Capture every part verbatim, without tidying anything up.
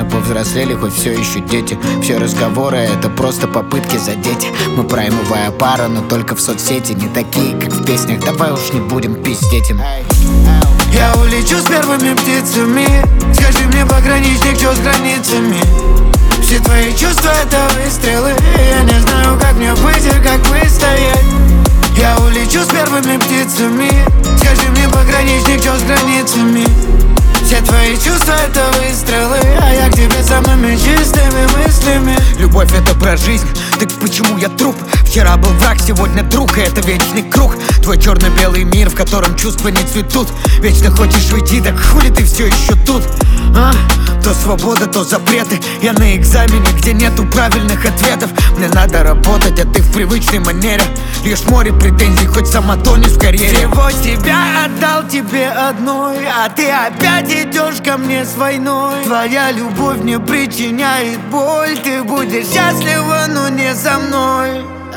Мужчины повзрослели, хоть все еще дети. Все разговоры — это просто попытки задеть. Мы праймовая пара, но только в соцсети. Не такие, как в песнях, давай уж не будем пиздеть им. Я улечу с первыми птицами. Скажи мне, пограничник, что с границами? Все твои чувства — это выстрелы. Я не знаю, как мне быть и как выстоять. Я улечу с первыми птицами. Скажи мне, пограничник, что с границами? Все твои чувства — это выстрелы, а я к тебе самыми чистыми мыслями. Любовь — это про жизнь, так почему я труп? Вчера был враг, сегодня друг, и это вечный круг. Твой черно-белый мир, в котором чувства не цветут. Вечно хочешь уйти, так хули ты все еще тут? А? То свобода, то запреты. Я на экзамене, где нету правильных ответов. Мне надо работать, а ты в привычной манере. Лишь море претензий, хоть сама тонешь в карьере. Всего себя отдал тебе одной, а ты опять идешь ко мне с войной. Твоя любовь мне причиняет боль. Ты будешь счастлива, но не со мной.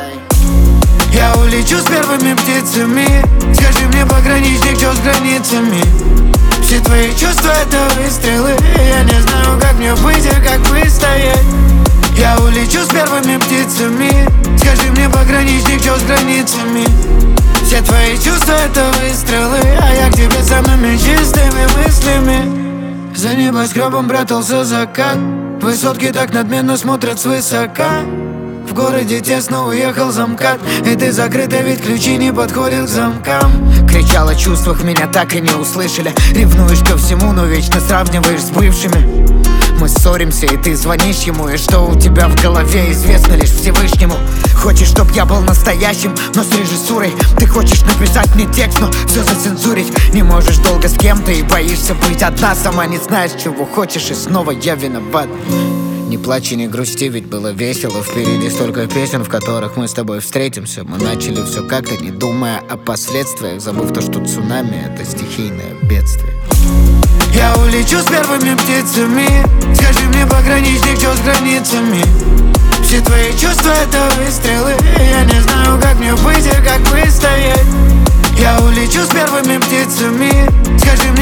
Я улечу с первыми птицами. Скажи мне, пограничник, что с границами? Все твои чувства — это выстрелы. Я не знаю, как мне быть и как выстоять. Я улечу с первыми птицами. Скажи мне, пограничник, что с границами? Все твои чувства — это выстрелы, а я к тебе самыми чистыми мыслями. За небоскребом прятался закат. Высотки так надменно смотрят свысока. В городе тесно, уехал замкат. И ты закрыта, ведь ключи не подходят к замкам. Кричал о чувствах, меня так и не услышали. Ревнуешь ко всему, но вечно сравниваешь с бывшими. Мы ссоримся, и ты звонишь ему. И что у тебя в голове, известно лишь Всевышнему. Хочешь, чтоб я был настоящим, но с режиссурой. Ты хочешь написать мне текст, но все зацензурить. Не можешь долго с кем-то и боишься быть одна. Сама не знаешь, чего хочешь, и снова я виноват. Не плачь и не грусти, ведь было весело. Впереди столько песен, в которых мы с тобой встретимся. Мы начали все как-то, не думая о последствиях, забыв то, что цунами — это стихийное бедствие. Я улечу с первыми птицами. Скажи мне, пограничник, что с границами? Все твои чувства — это выстрелы. Я не знаю, как мне быть и как выстоять. Я улечу с первыми птицами. Скажи